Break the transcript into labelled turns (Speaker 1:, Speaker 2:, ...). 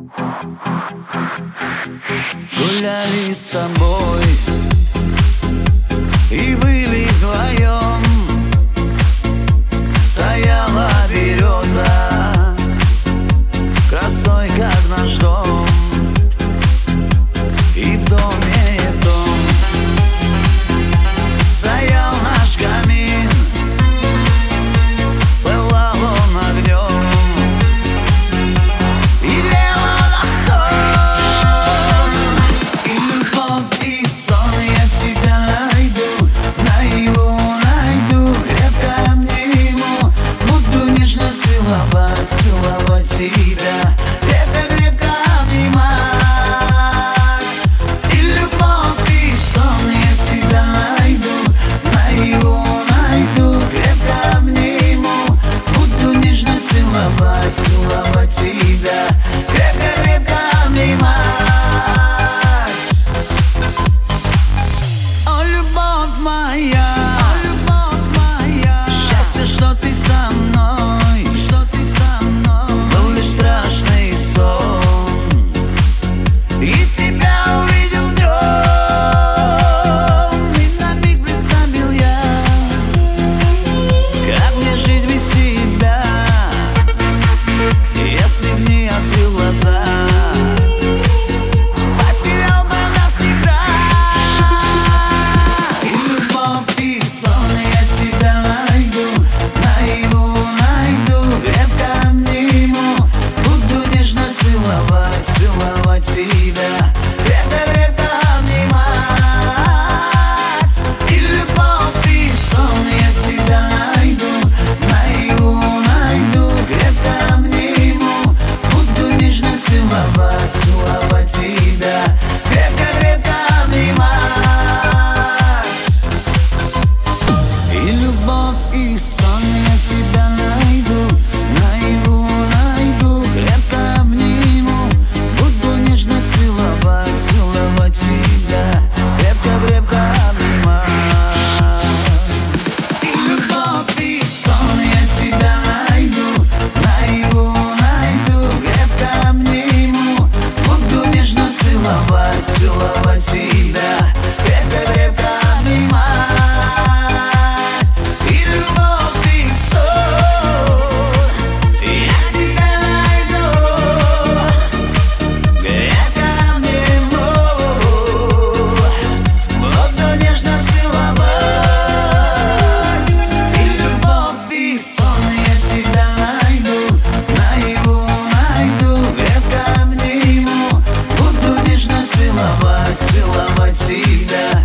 Speaker 1: Гуляли с тобой и были вдвоем. Стояла береза красой, как наш дом, и в доме том стоял наш камин, пылал он огнем и грела нас сон. И любовь, и сон, я тебя найду, наяву найду, крепко обниму, буду нежно целовать, целовать тебя, крепко-крепко обнимать. И любовь, и сон, я тебя найду, наяву найду, крепко обниму, буду нежно целовать, целовать тебя, крепко-крепко обнимать. О, любовь моя, счастье, что ты со мной, был лишь страшный сон, и тебя увидел днем, и на миг представил я, как мне жить без тебя, если б не открыл глаза, потерял бы навсегда. И любовь, и сон, я тебя найду, наяву найду, крепко обниму, буду нежно целовать, целовать тебя, крепко-крепко обнимать. И любовь, и сон, я тебя найду, наяву найду, крепко обниму, буду нежно целовать, целовать тебя, крепко-крепко обнимать. И любовь, и сон, я тебя найду, наяву найду, крепко обниму, буду нежно целовать, целовать тебя, крепко-крепко обнимать. И любовь, и сон, я тебя найду, наяву найду, крепко обниму, буду нежно целовать, целовать тебя, крепко-крепко обнимать. И любовь, и сон, я тебя найду, крепко обниму, буду нежно целовать. И любовь, и сон, я тебя найду, наяву найду, крепко обниму, буду нежно целовать, целовать тебя.